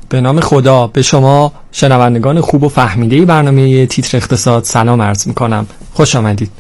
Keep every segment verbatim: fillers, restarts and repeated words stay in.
به نام خدا به شما شنوندگان خوب و فهمیده برنامه تیتر اقتصاد سلام عرض میکنم. خوش آمدید.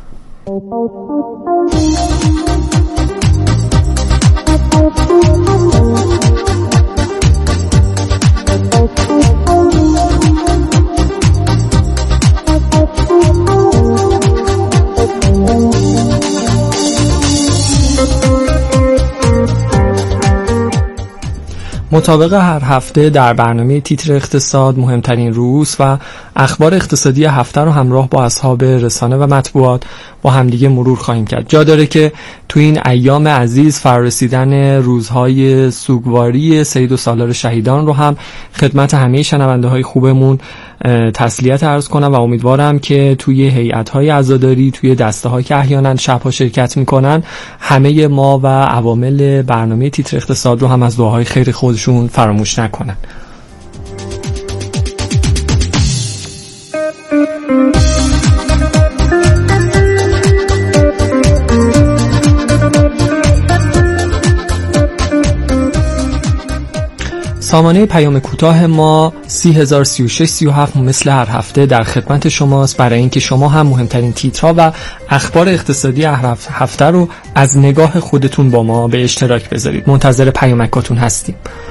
مطابق هر هفته در برنامه تیتر اقتصاد مهمترین رؤوس و اخبار اقتصادی هفته رو همراه با اصحاب رسانه و مطبوعات با همدیگه مرور خواهیم کرد. جا داره که تو این ایام عزیز فرارسیدن روزهای سوگواری سید و سالار شهیدان رو هم خدمت همه شنونده های خوبمون تسلیت عرض کنم و امیدوارم که توی هیئت‌های عزاداری، توی دسته‌هایی که احیانا شب‌ها شرکت میکنن، همه ما و عوامل برنامه تیتر اقتصاد رو هم از دعاهای خیر خودشون فراموش نکنن. سامانه پیام کوتاه ما سی هزار سی و شش سی و هفت مثل هر هفته در خدمت شماست برای اینکه شما هم مهمترین تیترها و اخبار اقتصادی هر هفته رو از نگاه خودتون با ما به اشتراک بذارید. منتظر پیامکاتون هستیم.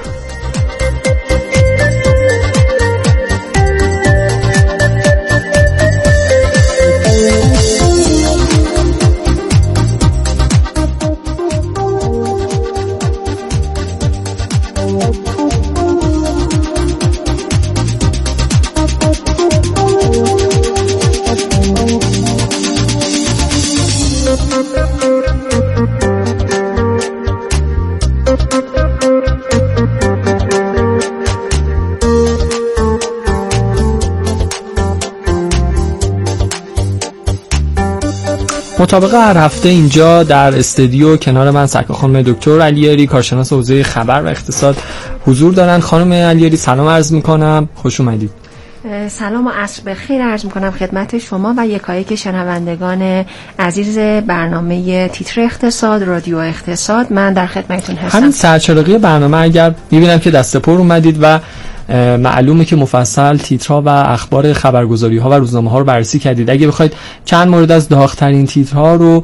مطابق هر هفته اینجا در استودیو کنار من سرکار خانم دکتر علیاری کارشناس حوزه خبر و اقتصاد حضور دارن. خانم علیاری سلام عرض میکنم، خوش اومدید. سلام و عصر بخیر عرض میکنم خدمت شما و یکایک شنوندگان عزیز برنامه تیتر اقتصاد رادیو اقتصاد. من در خدمتتون هستم. همین سرچراغی برنامه اگر میبینم که دست پر اومدید و معلومه که مفصل تیترها و اخبار خبرگزاری ها و روزنامه ها رو بررسی کردید. اگه بخواید چند مورد از داغ‌ترین تیترها رو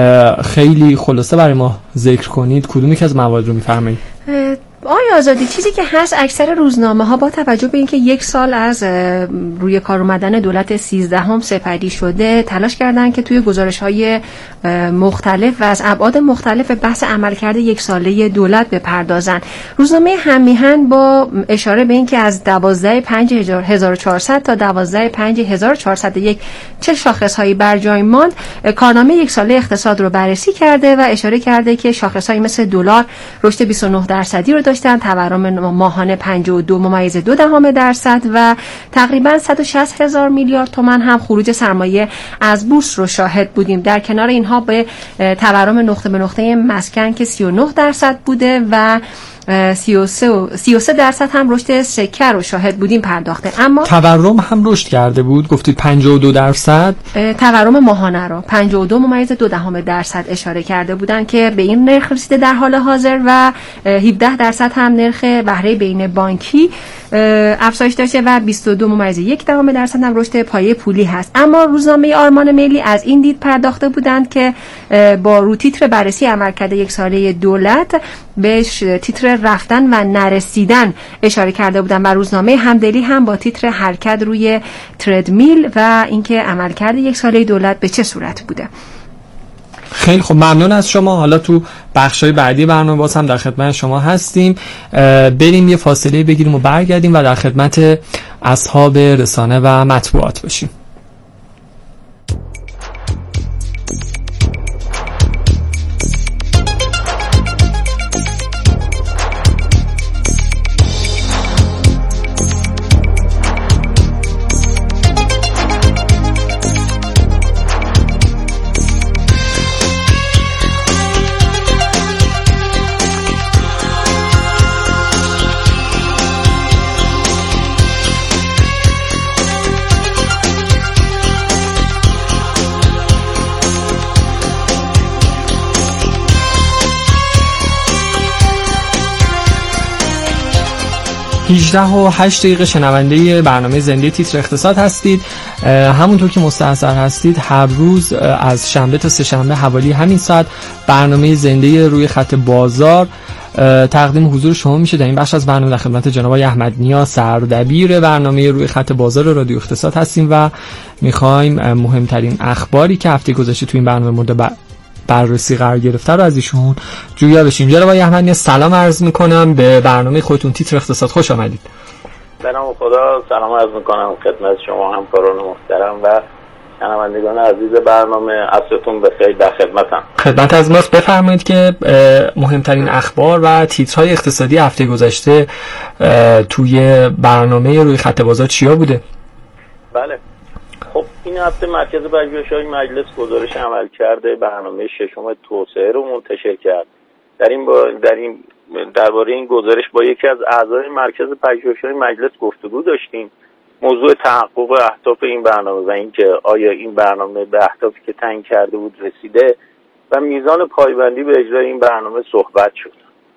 خیلی خلاصه برای ما ذکر کنید، کدومی که از موارد رو میفرمایید؟ آیا آزادی چیزی که هست اکثر روزنامه ها با توجه به اینکه یک سال از روی کار اومدن دولت سیزدهم سپری شده تلاش کردن که توی گزارش های مختلف و از ابعاد مختلف بحث عملکرد یک ساله دولت بپردازن. روزنامه هممیهن با اشاره به اینکه از دوازده پنج هزار و چهارصد تا دوازده پنج هزار و چهارصد و یک چه شاخص هایی بر جای ماند کارنامه یک ساله اقتصاد رو بررسی کرده و اشاره کرده که شاخص هایی مثل دلار رشد بیست و نه درصدی رو داشتن، تورم ماهانه پنجاه و دو ممیز دو دهم درصد و تقریبا صد و شصت هزار میلیارد تومان هم خروج سرمایه از بورس رو شاهد بودیم. در کنار اینها به تورم نقطه به نقطه مسکن که سی و نه درصد بوده و سی و سه درصد هم رشد سکه رو شاهد بودیم پرداخته. اما تورم هم رشد کرده بود، گفتید پنجاه و دو درصد تورم ماهانه رو پنجاه و دو ممیز دو دهم درصد اشاره کرده بودن که به این نرخ رسیده در حال حاضر و هفده درصد هم نرخ بهره بین بانکی افزایش داشته و بیست و دو ممیز یک دهم درصد هم رشد پایه پولی هست. اما روزنامه آرمان ملی از این دید پرداخته بودند که با رو تیتر بررسی عملکرد یک ساله دولت به تیتر رفتن و نرسیدن اشاره کرده بودن و روزنامه همدلی هم با تیتر حرکت روی تردمیل و اینکه عملکرد یک ساله دولت به چه صورت بوده. خیلی خب، ممنون از شما. حالا تو بخشای بعدی برنامه باز هم در خدمت شما هستیم. بریم یه فاصله بگیریم و برگردیم و در خدمت اصحاب رسانه و مطبوعات باشیم. هجده و هشت دقیقه شنونده برنامه زنده تیتر اقتصاد هستید. همونطور که مستحضر هستید هر روز از شنبه تا سه شنبه حوالی همین ساعت برنامه زنده روی خط بازار تقدیم حضور شما میشه. در این بخش از برنامه در خدمت جناب آقای احمد نیا سردبیر برنامه روی خط بازار رادیو اقتصاد هستیم و میخوایم مهمترین اخباری که هفته گذشته تو این برنامه مورد بررسی قرار گرفته رو از ایشون جویا بشیم. جناب آقای احمد نیا سلام عرض میکنم به برنامه خودتون تیتر اقتصاد، خوش آمدید. به نام خدا سلام عرض میکنم خدمت شما همکاران محترم و شنوندگان عزیز برنامه. عصرتون بخیر، در خدمتم. خدمت از ماست. بفرمایید که مهمترین اخبار و تیترهای اقتصادی هفته گذشته توی برنامه روی خط بازار چیا بوده؟ بله، خب این هفته مرکز پژوهش‌های مجلس گزارش عملکرد برنامه ششم توسعه رو منتشر کرد. در این با در این درباره این گزارش با یکی از اعضای مرکز پژوهش‌های مجلس گفتگو داشتیم. موضوع تحقق اهداف این برنامه و اینکه آیا این برنامه به اهدافی که تعیین کرده بود رسیده و میزان پایبندی به اجرای این برنامه صحبت شد.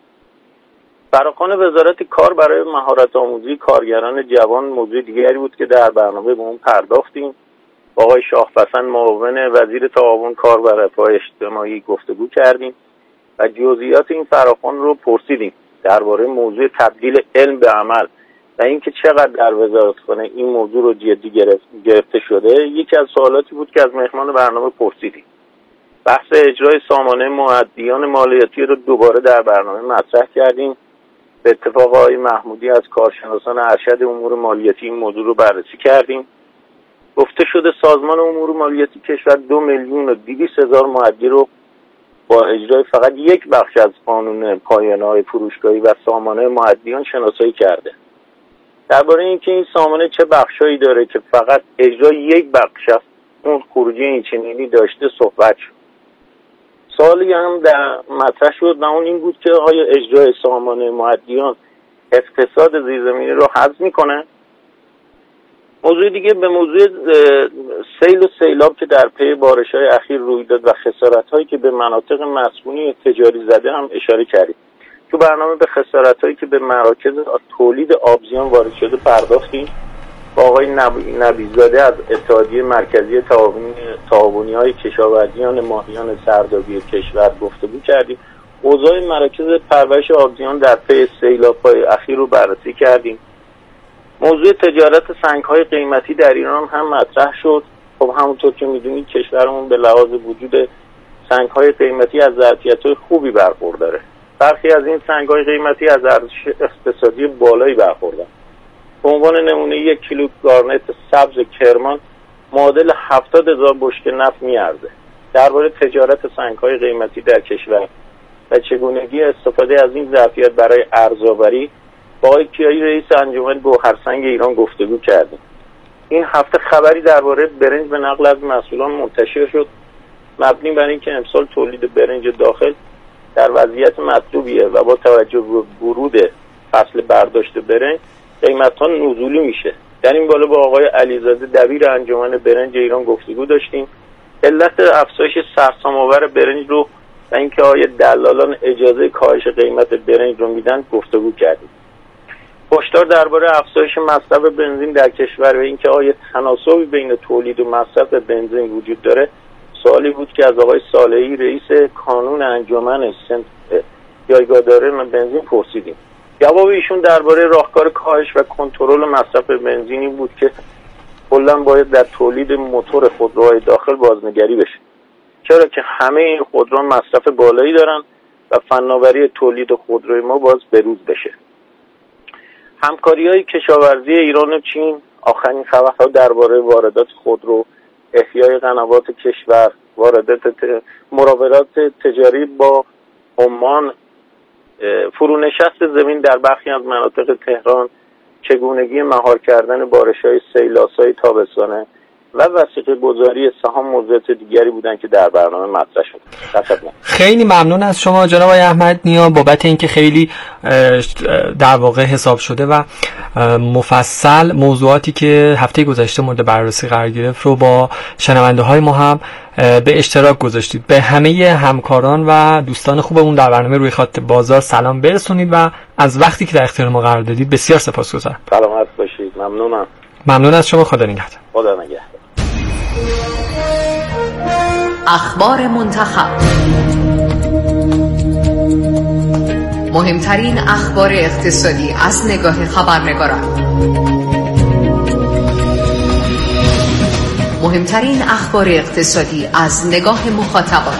فراخوان وزارت کار برای مهارت آموزی کارگران جوان موضوع دیگری بود که در برنامه به اون پرداختیم. با آقای شاهپسند معاون وزیر تعاون کار و رفاه اجتماعی گفتگو کردیم و جزئیات این فراخوان رو پرسیدیم درباره موضوع تبدیل علم به عمل و اینکه چقدر در وزارتخانه این موضوع رو جدی گرفت گرفته شده. یکی از سوالاتی بود که از مهمان برنامه پرسیدیم. بحث اجرای سامانه مؤدیان مالیاتی رو دوباره در برنامه مطرح کردیم. به اتفاق آقای محمودی از کارشناسان ارشد امور مالیاتی این موضوع رو بررسی کردیم. گفته شده سازمان امور مالیاتی کشور دو میلیون و دویست هزار مؤدی رو با اجرای فقط یک بخش از قانون پایانه‌های فروشگاهی و سامانه مؤدیان شناسایی کرده. درباره اینکه این سامانه چه بخشایی داره که فقط اجرای یک بخش از اون خروجی اینچنینی داشته صحبت شد. سوالی هم در مطرح شد و اون این بود که آیا اجرای سامانه مؤدیان اقتصاد زیرزمینی رو حذف میکنه؟ موضوع دیگه به موضوع سیل و سیلاب که در پی بارش‌های اخیر روی داد و خسارت‌هایی که به مناطق مسکونی تجاری زده هم اشاره کردیم. تو برنامه به خسارت‌هایی که به مراکز تولید آبزیان وارد شده پرداختیم. با آقای نبیزاده از اتحادیه مرکزی تعاونی‌های کشاورزیان ماهیان سردابی کشور گفتگو کردیم. اوضاع مراکز پرورش آبزیان در پی سیلاب‌های اخیر رو بررسی کردیم. موضوع تجارت سنگ‌های قیمتی در ایران هم مطرح شد. خب همونطور که می‌دونید کشورمون به لحاظ وجود سنگ‌های قیمتی از ظرفیت‌های خوبی برخورداره. برخی از این سنگ‌های قیمتی از ارزش اقتصادی بالایی برخوردن. به عنوان نمونه یک کیلو گارنت سبز کرمان معادل هفتاد هزار بشکه نفت می‌ارزه. درباره تجارت سنگ‌های قیمتی در کشور و چگونگی استفاده از این ظرفیت برای ارزآوری با آقای کیایی رئیس انجمن گوهرسنگ ایران گفتگو کردیم. این هفته خبری درباره برنج به نقل از مسئولان منتشر شد. مبنی بر اینکه امسال تولید برنج داخل در وضعیت مطلوبیه و با توجه به ورود فصل برداشت برنج قیمت‌ها نزولی میشه. در این بالا با آقای علیزاده دبیر انجمن برنج ایران گفتگو داشتیم. علت افزایش سرسام‌آور برنج رو و اینکه آیا دلالان اجازه کاهش قیمت برنج رو میدن گفتگو کردیم. هشدار درباره افزایش مصرف بنزین در کشور و اینکه آیا تناسبی بین تولید و مصرف بنزین وجود داره سوالی بود که از آقای صالحی رئیس کانون انجمن سنت جایگاهداری بنزین پرسیدیم. جواب ایشون درباره راهکار کاهش و کنترل مصرف بنزینی بود که کلا باید در تولید موتور خودروهای داخل بازنگری بشه، چرا که همه این خودروها مصرف بالایی دارن و فناوری تولید خودروی ما باز بروز بشه. همکاری‌های کشاورزی ایران و چین، آخرین خبرها درباره واردات خودرو، احیای قنوات کشور، واردات ت... مراودات تجاری با عمان، فرونشست زمین در برخی از مناطق تهران، چگونگی مهار کردن بارش‌های سیلاسای تابستانه، و وثیقه گذاری سهام موضوعات دیگری بودن که در برنامه مطرح شد. خیلی ممنون از شما جناب آقای احمد نیا بابت اینکه خیلی در واقع حساب شده و مفصل موضوعاتی که هفته گذشته مورد بررسی قرار گرفت رو با شنونده های ما هم به اشتراک گذاشتید. به همه همکاران و دوستان خوبمون در برنامه روی خط بازار سلام برسونید و از وقتی که در اختیار ما قرار دادید بسیار سپاسگزارم. سلامت باشید. ممنونم. ممنون از شما. خدا نگهدار. خدا نگهدار. اخبار منتخب، مهمترین اخبار اقتصادی از نگاه خبرنگاران، مهمترین اخبار اقتصادی از نگاه مخاطبان.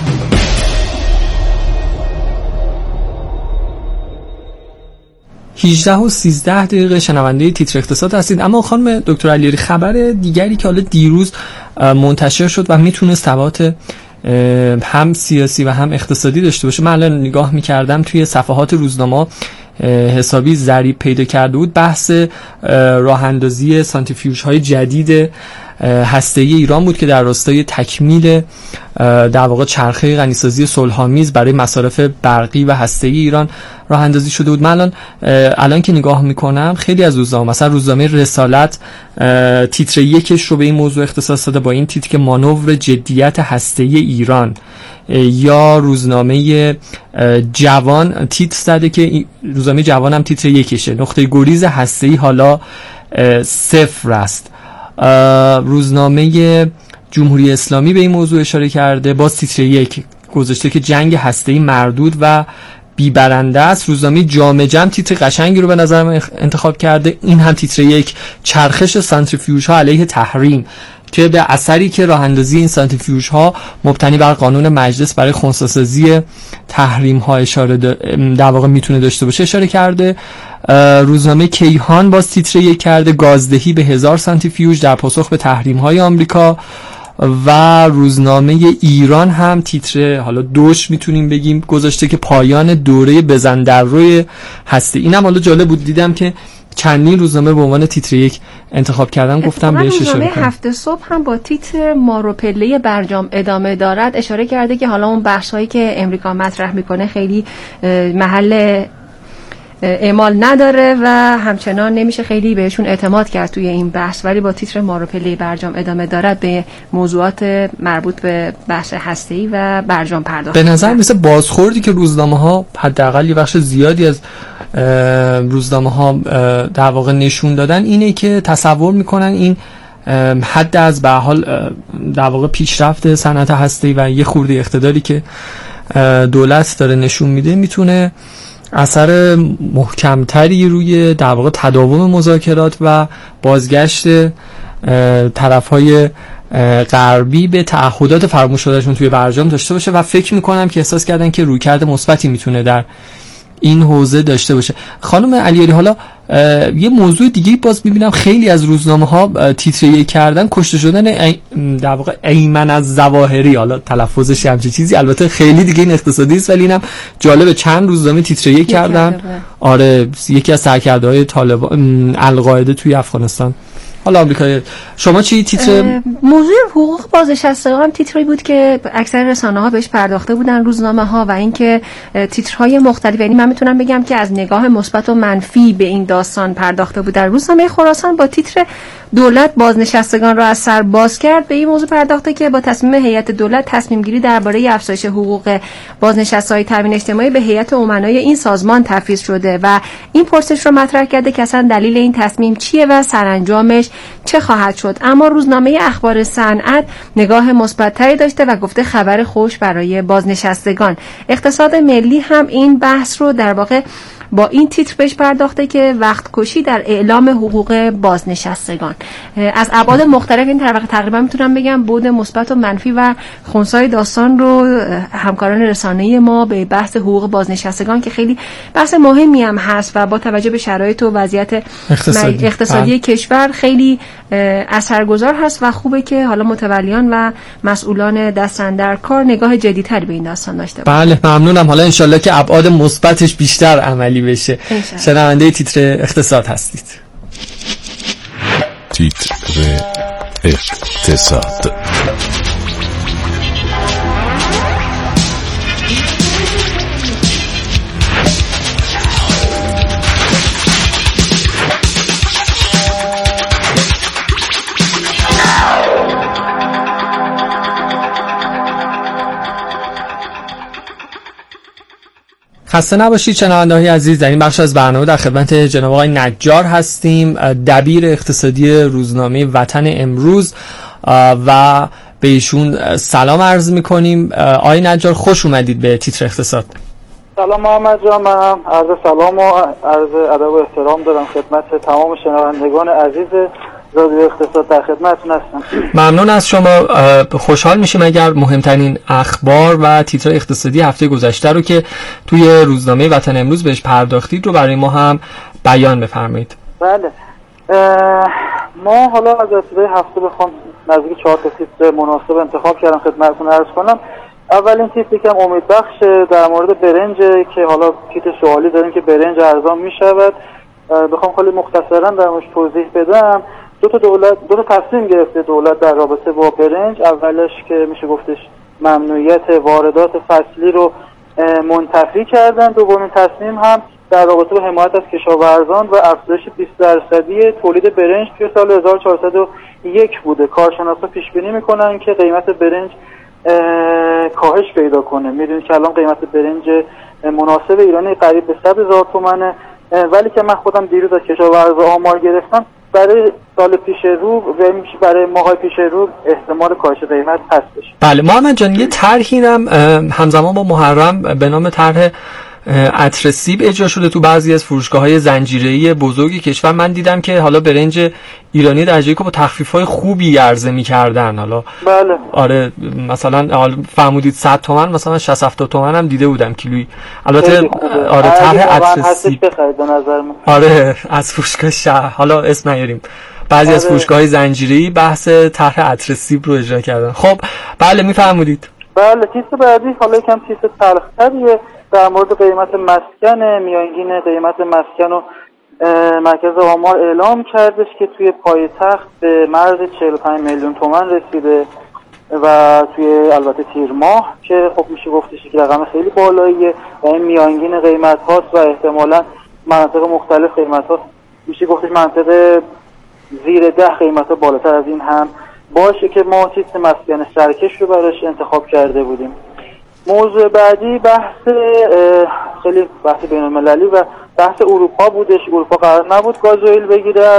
هجده و سیزده دقیقه شنونده تیتر اقتصاد هستید. اما خانم دکتر علیاری، خبر دیگری که حالا دیروز منتشر شد و میتونه تبعات هم سیاسی و هم اقتصادی داشته باشه، من الان نگاه میکردم توی صفحات روزنامه حسابی ضریب پیدا کرده بود، بحث راه اندازی سانتریفیوژ های جدید هسته‌ای ایران بود که در راستای تکمیل در واقع چرخه غنیسازی صلح‌آمیز برای مصارف برقی و هسته‌ای ایران راه اندازی شده بود. من الان الان که نگاه میکنم خیلی از روزنامه، مثلا روزنامه رسالت تیتر یکش رو به این موضوع اختصاص داده با این تیتر که مانور جدیت هسته‌ای ایران، یا روزنامه جوان تیتر زده که روزنامه جوان هم تیتر یکشه، نقطه گریز هسته‌ای حالا صفر است. روزنامه جمهوری اسلامی به این موضوع اشاره کرده، باز تیتر یک گذاشته که جنگ هسته‌ای مردود و بی‌برنده است. روزنامه جامعه جمع تیتر قشنگی رو به نظرم انتخاب کرده، این هم تیتر یک، چرخش سانتریفیوژ ها علیه تحریم، که به اثری که راه اندازی این سانتریفیوژ ها مبتنی بر قانون مجلس برای خنثی‌سازی تحریم ها اشاره در واقع میتونه داشته باشه اشاره کرده. روزنامه کیهان باز تیتر یک کرده، گازدهی به هزار سانتریفیوژ در پاسخ به تحریم های آمریکا. و روزنامه ایران هم تیتر حالا دوش میتونیم بگیم گذاشته که پایان دوره بزن در روی هسته. اینم حالا جالب بود، دیدم که چندین روزنامه به عنوان تیتر یک انتخاب کردن، گفتم بهش اشاره کنم. روزنامه هفت صبح هم با تیتر مارو پله برجام ادامه دارد اشاره کرده که حالا اون بخشایی که امریکا مطرح میکنه خیلی محل اعمال نداره و همچنان نمیشه خیلی بهشون اعتماد کرد توی این بحث، ولی با تیتر مارو پله برجام ادامه دارد به موضوعات مربوط به بحث هسته‌ای و برجام پرداخت. به نظر مثل بازخوردی که روزنامه ها حداقل یه بخش زیادی از روزنامه ها در واقع نشون دادن اینه که تصور میکنن این حد از به حال در واقع پیشرفت صنعت هسته‌ای و یه خورده اقتداری که دولت داره نشون میده میتونه اثر محکمتری روی در واقع تداوم مذاکرات و بازگشت طرف‌های غربی به تعهدات فراموش شدهشون توی برجام داشته باشه و فکر میکنم که احساس کردن که رویکرد مثبتی میتونه در این حوزه داشته باشه. خانم علیاری، حالا یه موضوع دیگه باز میبینم خیلی از روزنامه ها تیتر یک کردن کشته شدن ای در واقع ایمن از ظواهری، حالا تلفظش همچین چیزی، البته خیلی دیگه این اقتصادی است ولی اینم جالبه، چند روزنامه تیتر یک کردن. آره، یکی از سرکرده‌های طالبان القاعده توی افغانستان. حالا آمریکا، شما چی تیتر؟ موضوع حقوق بازنشستگان هم تیتری بود که اکثر رسانه‌ها بهش پرداخته بودن، روزنامه‌ها، و اینکه تیترهای مختلف، یعنی من میتونم بگم که از نگاه مثبت و منفی به این داستان پرداخته بودن. روزنامه خراسان با تیتر دولت بازنشستگان را از سر باز کرد به این موضوع پرداخته که با تصمیم هیئت دولت تصمیم گیری درباره افزایش حقوق بازنشسته‌های تامین اجتماعی به هیئت امنای این سازمان تفویض شده و این پرسش رو مطرح کرده که اصلا دلیل این تصمیم چیه و سرانجامش چه خواهد شد. اما روزنامه اخبار صنعت نگاه مثبت‌تری داشته و گفته خبر خوش برای بازنشستگان. اقتصاد ملی هم این بحث رو در واقع با این تیتر بهش پرداخته که وقت کشی در اعلام حقوق بازنشستگان. از ابعاد مختلف این طبقه تقریبا میتونم بگم بود مثبت و منفی و خنثی داستان رو همکاران رسانه‌ای ما به بحث حقوق بازنشستگان که خیلی بحث مهمی هم هست و با توجه به شرایط و وضعیت اقتصادی, اقتصادی کشور خیلی اثرگذار هست و خوبه که حالا متولیان و مسئولان دست‌اندر کار نگاه جدی‌تری به این داستان داشته باشن. بله، ممنونم. حالا انشالله که ابعاد مثبتش بیشتر عملی بشه. شنونده تیتر اقتصاد هستید. تیتر اقتصاد. خسته نباشید شنونده‌های عزیز، در این بخش از برنامه در خدمت جناب آقای نجار هستیم، دبیر اقتصادی روزنامه وطن امروز، و به ایشون سلام عرض می‌کنیم. آقای نجار خوش اومدید به تیتر اقتصاد. سلام محمد جان، من عرض سلام و عرض ادب و احترام دارم خدمت تمام شنوندگان عزیز رادیو اقتصاد، در خدمتتون هستم. ممنون از شما. خوشحال میشیم اگر مهمترین اخبار و تیتر اقتصادی هفته گذشته رو که توی روزنامه وطن امروز بهش پرداختید رو برای ما هم بیان بفرمایید. بله، ما حالا از ابتدای هفته بخوام نزدیک چهار تا تیتر مناسب انتخاب کردم خدمتتون عرض کنم. اولین تیتر که امیدبخش در مورد برنج که حالا تیتر سوالی داریم که برنج ارزان میشود. بخوام خیلی مختصرا در موردش توضیح بدم، دو تا دولت دو تا تصمیم گرفته دولت در رابطه با برنج. اولش که میشه گفتش ممنوعیت واردات فصلی رو منتفی کردن. دومین تصمیم هم در رابطه با حمایت از کشاورزان و افزایش بیست درصدی تولید برنج توی سال هزار و چهارصد و یک بوده. کارشناسا پیش بینی میکنن که قیمت برنج کاهش پیدا کنه. میدونید که الان قیمت برنج مناسب ایرانی قریب به صد هزار تومانه، ولی که من خودم دیروز از کشاورزا آمار گرفتم، برای سال پیش رو و برای ماهای پیش رو احتمال کاهش قیمت هستش. بله محمد جان، یه طرحی هم همزمان با محرم به نام طرح عطر سیب اجرا شده تو بعضی از فروشگاه‌های زنجیره‌ای بزرگ کشور. من دیدم که حالا برنج ایرانی در جایی که با تخفیف‌های خوبی عرضه می‌کردن. حالا بله آره، مثلا فرمودید صد تومن، مثلا شصت هفتاد تومن هم دیده بودم کیلویی. البته آره طرح عطر سیب بخرید به نظر من. آره از فروشگاه شهر، حالا اسم نیاریم، بعضی آره. از فروشگاه‌های زنجیره‌ای بحث طرح عطر سیب رو اجرا کردن. خب بله می‌فرمودید. بله تیتر بعدی حالا یکم تیتر تلخ‌تریه، در مورد قیمت مسکن. میانگین قیمت مسکن و مرکز آمار اعلام کردش که توی پایتخت به مرز چهل و پنج میلیون تومان رسیده و توی البته تیر ماه که خب میشه گفتش که رقم خیلی بالاییه و این میانگین قیمت هاست و احتمالاً مناطق مختلف قیمت ها میشه گفتش منطقه زیر ده قیمت ها بالاتر از این هم باشه که ما تیتر مسکن سرکش رو براش انتخاب کرده بودیم. موضوع بعدی بحث خیلی بحث بین‌المللی و بحث اروپا بودش. اروپا قرار نبود گازوئیل بگیره از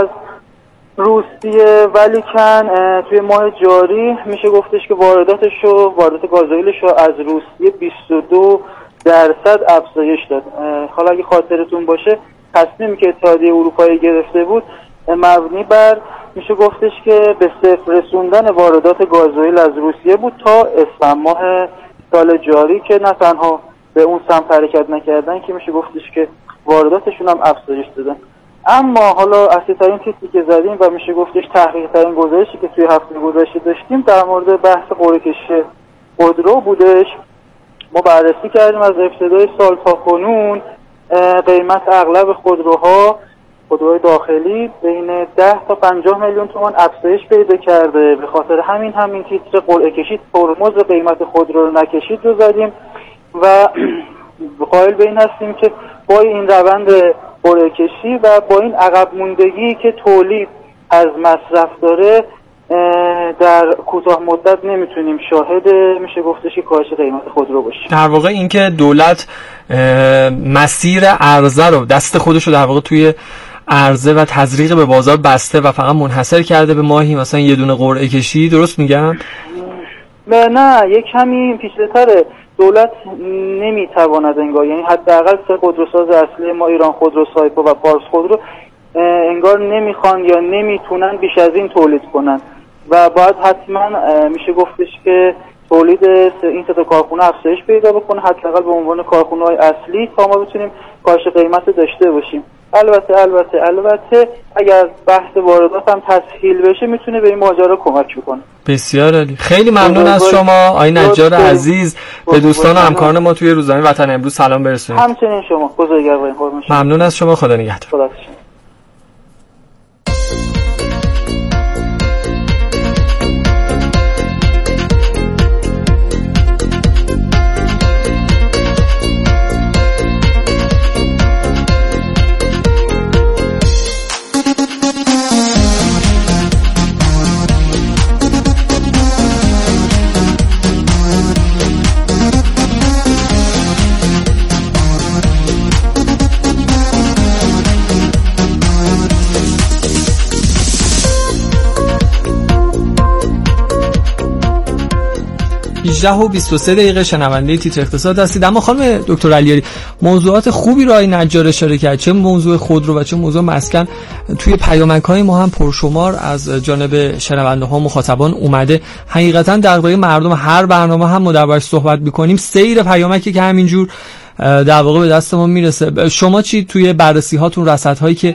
روسیه، ولی کن توی ماه جاری میشه گفتش که وارداتش رو واردات گازوئیلش رو از روسیه بیست و دو درصد افزایش داد. حالا اگه خاطرتون باشه تصمیمی که اتحادیه اروپایی گرفته بود مبنی بر میشه گفتش که به صفر رسوندن واردات گازوئیل از روسیه بود تا اسفند ماه سال جاری، که نه تنها به اون سمت حرکت نکردن که میشه گفتش که وارداتشون هم افزایش دادن. اما حالا اصلی ترین تیتری که زدیم و میشه گفتش تحقیق ترین گزارشی که توی هفته گذشته داشتیم در مورد بحث قرعه کشی خودرو بودش. ما بررسی کردیم از ابتدای سال تا کنون قیمت اغلب خودروها خودروهای داخلی بین ده تا پنجاه میلیون تومان افزایش پیدا کرده. به خاطر همین همین تیتر قرعه کشی ترمز قیمت خودرو رو نکشید رو زدیم و قائل به این هستیم که با این روند قرعه کشی و با این عقب موندگی که تولید از مصرف داره در کوتاه مدت نمیتونیم شاهد میشه گفتش که کاهش قیمت خودرو باشیم. در واقع اینکه دولت مسیر عرضه رو دست خودش رو در واقع توی عرضه و تزریق به بازار بسته و فقط منحصر کرده به ماهی مثلا یه دونه قرعه کشی، درست میگم؟ نه یک کمی پیچیده‌تره. دولت نمیتواند انگار، یعنی حداقل سه خودروساز اصلی ما ایران خودرو، سایپا و پارس خودرو انگار نمیخوان یا نمیتونن بیش از این تولید کنن و باید حتما میشه گفتش که تولید این سه تا کارخونه افزایش پیدا بکنه حداقل به عنوان کارخونه‌های اصلی تا ما بتونیم کاهش قیمت داشته باشیم. البته البته البته اگر بحث واردات هم تسهیل بشه میتونه به این ماجرا کمک بکنه. بسیار عالی. خیلی ممنون از شما آقای نجار عزیز. به دوستان و همکاران ما توی روزنامه وطن امروز سلام برسونید. همچنین شما. بزرگوارین. قربان شما. ممنون از شما. خدا نگهدار. خدا هجده و بیست و سه دقیقه شنونده تیتر اقتصاد هستید. اما خانم دکتر علیاری، موضوعات خوبی رو آقای نجار اشاره کرد، چه موضوع خودرو و چه موضوع مسکن. توی پیامک‌های ما هم پرشمار از جانب شنونده‌ها مخاطبان اومده. حقیقتا دغدغه مردم هر برنامه هم ما دربارش صحبت می‌کنیم، سیر پیامکی که همینجور در واقع به دست ما میرسه. شما چی توی بررسی هاتون، رصدهایی که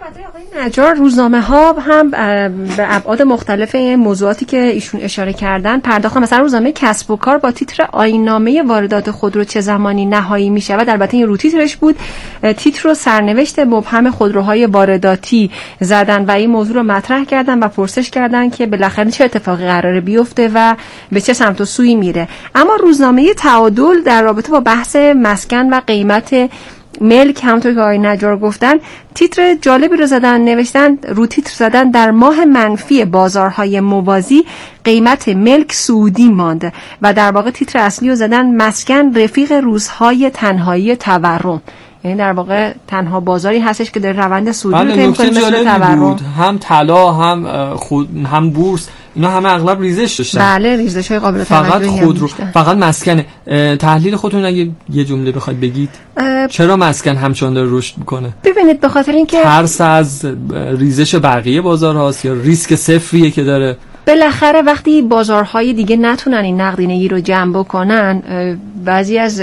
نجار، روزنامه ها هم به ابعاد مختلف این موضوعاتی که ایشون اشاره کردن پرداختن؟ مثلا روزنامه کسب و کار با تیتر آیین‌نامه واردات خودرو چه زمانی نهایی میشه و البته این رو تیترش بود، تیتر و سرنوشت مبهم خودروهای وارداتی زدن و این موضوع رو مطرح کردن و پرسش کردن که بالاخره چه اتفاقی قراره بیفته و به چه سمت و سوی میره. اما روزنامه تعادل در رابطه با بحث مسکن و قیمت ملک، همونطور که آقای نجار گفتن، تیتر جالبی رو زدن، نوشتن رو تیتر زدن در ماه منفی بازارهای موازی قیمت ملک سعودی ماند و در واقع تیتر اصلی رو زدن مسکن رفیق روزهای تنهایی تورم. یعنی در واقع تنها بازاری هستش که در روند سعودی رو طی می‌کنه مثل تورم. هم طلا هم خود هم بورس اینا همه اغلب ریزش داشتن. بله، ریزش‌های قابل توجهی فقط خودرو، فقط مسکن. تحلیل خودتون اگه یه جمله بخواید بگید چرا مسکن همچنان داره رشد میکنه؟ ببینید، به خاطر اینکه ترس از ریزش بقیه بازارهاست یا ریسک صفریه که داره؟ بالاخره وقتی بازارهای دیگه نتونن این نقدینگی رو جمع بکنن، بعضی از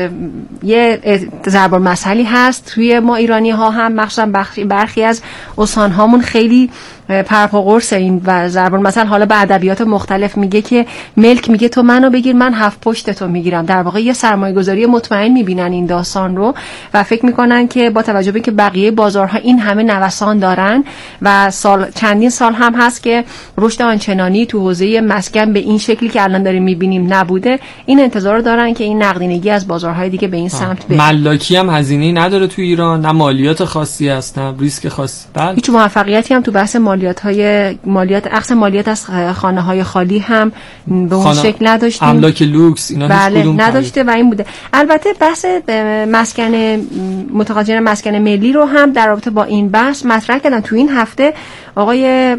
یه ضرب المثلی هست توی ما ایرانی ها هم، مخصوصا برخی از استان هامون خیلی پرپا قرص این و ضرب المثل حالا به ادبیات مختلف میگه که ملک میگه تو منو بگیر من هفت پشت تو میگیرم. در واقع یه سرمایه گذاری مطمئن میبینن این داستان رو و فکر میکنن که با توجه به که بقیه بازارها این همه نوسان دارن و سال چندین سال هم هست که رشد آنچنانی تو حوزه مسکن به این شکلی که الان داریم میبینیم نبوده، این انتظار دارن که این نقدینگی از بازارهای دیگه به این سمت بره. ملاکی هم هزینه‌ای نداره تو ایران، نه مالیات خاصی هست نه ریسک خاصی. بله، هیچ موفقیتی هم تو بحث مالیات های مالیات اخذ مالیات از خانه های خالی هم به اون شکل نداشتیم. املاک لوکس اینا بله هیچ کدوم نداشته و این بوده. البته بحث مسکن متقاضیان مسکن ملی رو هم در رابطه با این بحث مطرح کردن. تو این هفته آقای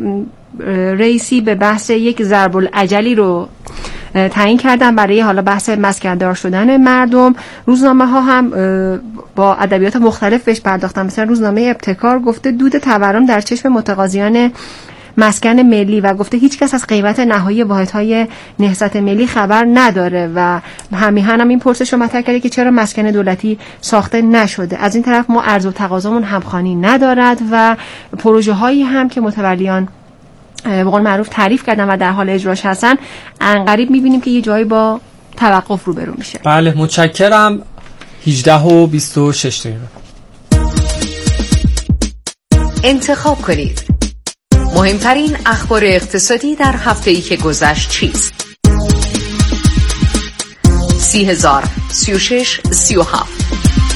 رئیسی به بحث یک ضرب العجلی رو تعیین کردن برای حالا بحث مسکندار شدن مردم. روزنامه ها هم با ادبیات مختلف بهش پرداختن. مثلا روزنامه ابتکار گفته دود تورم در چشم متقاضیان مسکن ملی و گفته هیچ کس از قیمت نهایی واحدهای نهضت ملی خبر نداره و همیهن هم این پرسش رو مطرح کرده که چرا مسکن دولتی ساخته نشده. از این طرف ما عرضه و تقاضامون همخوانی ندارد و پروژه هایی هم که متولیان به قول معروف تعریف کردن و در حال اجراش هستن عنقریب میبینیم که یه جایی با توقف روبرو میشه. بله، متشکرم. هجده و بیست و شش دقیقه انتخاب کنید. مهمترین اخبار اقتصادی در هفته‌ای که گذشت چیست؟ سی هزار سی و شش سی و هفت.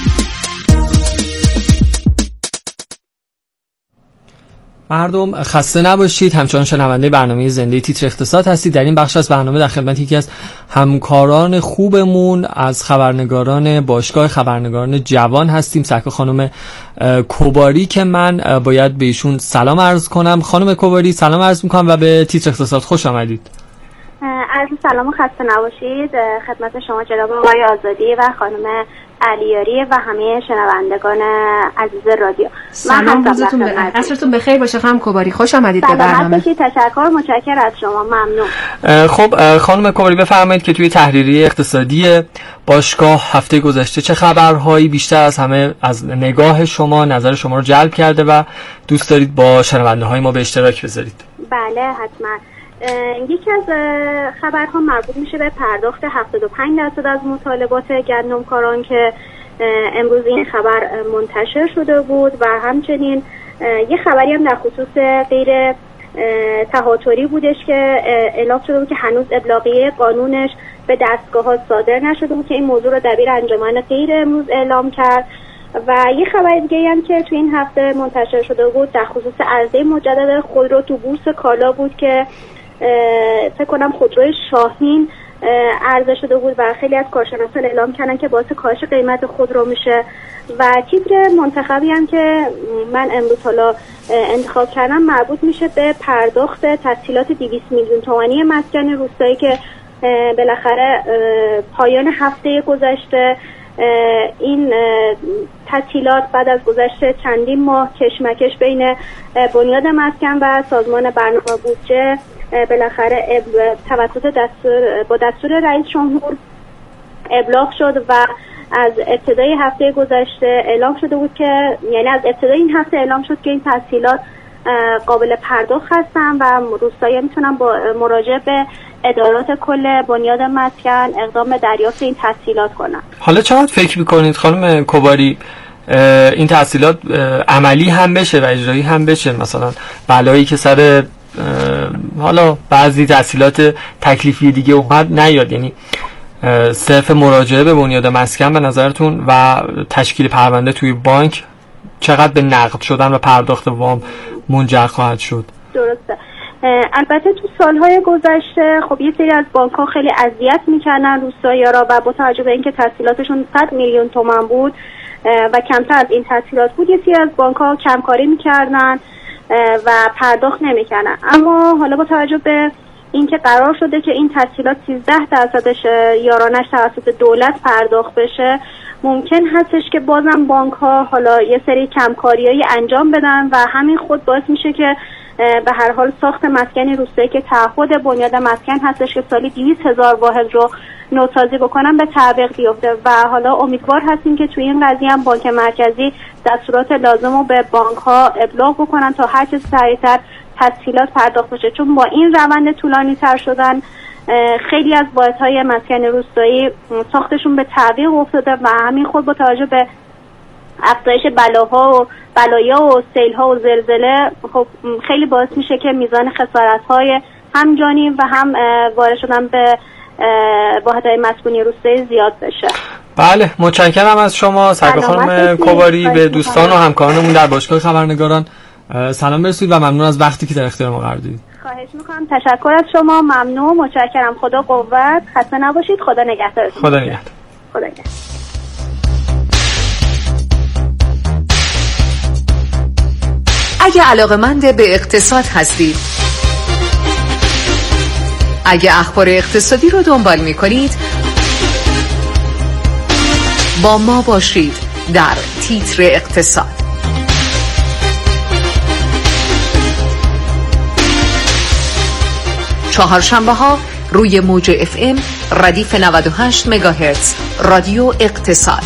مردم خسته نباشید، همچنان شنونده برنامه زنده تیتر اقتصاد هستید. در این بخش از برنامه در خدمت یکی از همکاران خوبمون از خبرنگاران باشگاه خبرنگاران جوان هستیم، سرکار خانم کوباری که من باید به ایشون سلام عرض کنم. خانم کوباری سلام عرض میکنم و به تیتر اقتصاد خوش آمدید. عرض سلام و خسته نباشید خدمت شما جناب آقای آزادی و خانم علیاری و همه شنوندگان عزیز رادیو. سلام، روزتون بخیر، عصرتون بخیر باشه. خانم کوباری خوش آمدید به برنامه. تشکر، متشکرم از شما، ممنون. خب خانم کوباری بفرمایید که توی تحریریه اقتصادی باشگاه هفته گذشته چه خبرهایی بیشتر از همه از نگاه شما نظر شما رو جلب کرده و دوست دارید با شنونده های ما به اشتراک بذارید؟ بله حتما. یکی از خبرها مربوط میشه به پرداخت هفتاد و پنج درصد از مطالبات گندمکاران که امروز این خبر منتشر شده بود و همچنین یه خبری هم در خصوص غیر تهاتری بودش که اعلام شده بود که هنوز ابلاغیه قانونش به دستگاه‌ها صادر نشده بود که این موضوع رو دبیر انجمن غیر امروز اعلام کرد. و یه خبر دیگه هم که تو این هفته منتشر شده بود در خصوص عرضه مجدد خودرو تو بورس کالا بود که فکر کنم خودروی شاهین عرضه شده بود و خیلی از کارشناسان اعلام کردن که باعث کاهش قیمت خودرو میشه. و تیتر منتخبی هم که من امروز حالا انتخاب کردم مربوط میشه به پرداخت تسهیلات دویست میلیون تومانی مسکن روستایی که بالاخره پایان هفته گذشته این تعطیلات بعد از گذشت چندین ماه کشمکش بین بنیاد مسکن و سازمان برنامه بودجه بالاخره توسط دستور با دستور رئیس جمهور ابلاغ شد و از ابتدای هفته گذشته اعلام شده بود که یعنی از ابتدای این هفته اعلام شد که این تسهیلات قابل پرداخت هستن و روستایی‌ها میتونن با مراجعه به ادارات کل بنیاد مسکن اقدام به دریافت این تسهیلات کنن. حالا چقدر فکر میکنید خانم کوباری این تسهیلات عملی هم بشه و اجرایی هم بشه؟ مثلا بلایی که سر حالا بعضی تسهیلات تکلیفی دیگه اومد نیاد، یعنی صرف مراجعه به بنیاد مسکن به نظرتون و تشکیل پرونده توی بانک چقدر به نقد شدن و پرداخت وام منجر خواهد شد؟ درسته. البته تو سالهای گذشته خب یه سری از بانک‌ها خیلی اذیت می‌کردن روستایی‌ها را و با توجه به اینکه تسهیلاتشون صد میلیون تومان بود و کمتر از این تسهیلات بود، یه سری از بانک‌ها کمکاری می‌کردن و پرداخت نمی‌کردن. اما حالا با توجه به اینکه قرار شده که این تسهیلات سیزده درصدش یارانش توسط دولت پرداخت بشه، ممکن هستش که بازم بانک‌ها حالا یه سری کمکاریایی انجام بدن و همین خود باعث میشه که به هر حال ساخت مسکن روستایی که تعهد بنیاد مسکن هستش که سالی دویست هزار واحد رو نوسازی بکنن به تعویق بیفته و حالا امیدوار هستیم که توی این قضیه هم بانک مرکزی دستورات لازم رو به بانک‌ها ابلاغ بکنن تا هر چه سریعتر تسهیلات پرداخت بشه، چون با این روند طولانی تر شدن خیلی از واحدهای مسکن روستایی ساختشون به تعویق افتاده و همین خود با توجه به افزایش بلاها و بلایا و سیل‌ها و زلزله خب خیلی باعث میشه که میزان خسارت‌های هم جانی و هم وارد شدن به واحدهای مسکونی روستایی زیاد بشه. بله، متشکرم از شما سرکار خانم کوباری. به دوستان و همکارانمون در باشگاه خبرنگاران سلام برسونید و ممنون از وقتی که در اختیار ما قرار دادید. خواهش می‌کنم. تشکر از شما. ممنون، متشکرم. خدا قوت. خسته نباشید. خدا نگهدارتون. خدا نگهدار. خدا نگهدار. اگه علاقه‌مند به اقتصاد هستید، اگه اخبار اقتصادی رو دنبال می‌کنید، با ما باشید در تیتر اقتصاد. چهارشنبه ها روی موج اف ام ردیف نود و هشت مگاهرتز رادیو اقتصاد.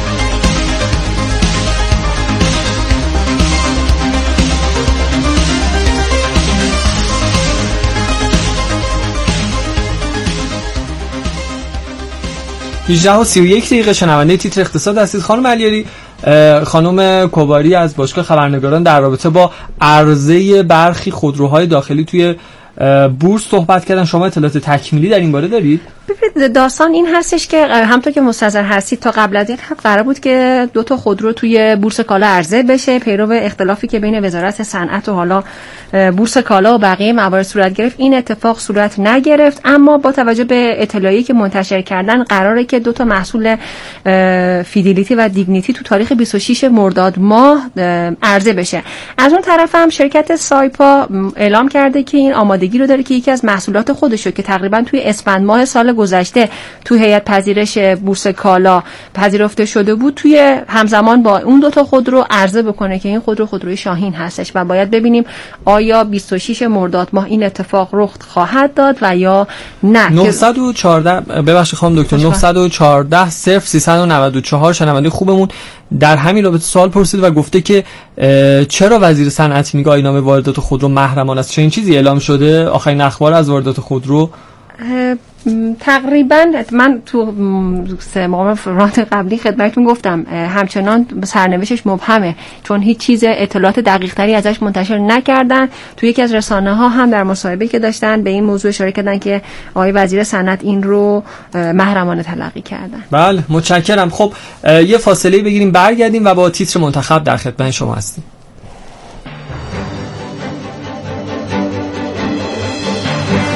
هجده و سی و یک دقیقه شنونده تیتر اقتصاد هستید. خانم علیاری، خانم کوباری از باشگاه خبرنگاران در رابطه با عرضه برخی خودروهای داخلی توی بورس صحبت کردن. شما اطلاعات تکمیلی در این باره دارید؟ ببینید، داستان این هستش که همونطور که مستحضر هستید تا قبل از این قرار بود که دو تا خودرو توی بورس کالا عرضه بشه، پیرو اختلافی که بین وزارت صنعت و حالا بورس کالا و بقیه موارد صورت گرفت. این اتفاق صورت نگرفت، اما با توجه به اطلاعیه‌ای که منتشر کردن قراره که دو تا محصول فیدلیتی و دیگنیتی تو تاریخ بیست و شش مرداد ماه عرضه بشه. از اون طرف هم شرکت سایپا اعلام کرده که این آمادگی رو داره که یکی از محصولات خودش رو که تقریبا توی اسفند ماه سال گذشته تو هیئت پذیرش بورس کالا پذیرفته شده بود، توی همزمان با اون دو تا خودرو عرضه بکنه که این خودرو خودروی شاهین هستش و باید ببینیم آیا بیست و شش مرداد ماه این اتفاق رخ خواهد داد و یا نه. نهصد و چهارده ببخشید خانم دکتر، نهصد و چهارده صفر سیصد و نود و چهار شنونده خوبمون در همین رابطه سوال پرسید و گفته که چرا وزیر صنعت میگه آیین‌نامه واردات خودرو محرمانه است؟ چه این چیزی اعلام شده؟ آخرین اخبار از واردات خودرو تقریبا من تو سه ماه رات قبلی خدمتتون گفتم همچنان سرنوشتش مبهمه، چون هیچ چیز اطلاعات دقیق تری ازش منتشر نکردن. تو یکی از رسانه ها هم در مصاحبه که داشتن به این موضوع اشاره کردن که آقای وزیر صنعت این رو محرمانه تلقی کردن. بله، متشکرم. خب یه فاصله بگیریم برگردیم و با تیتر منتخب در خدمت شما هستیم.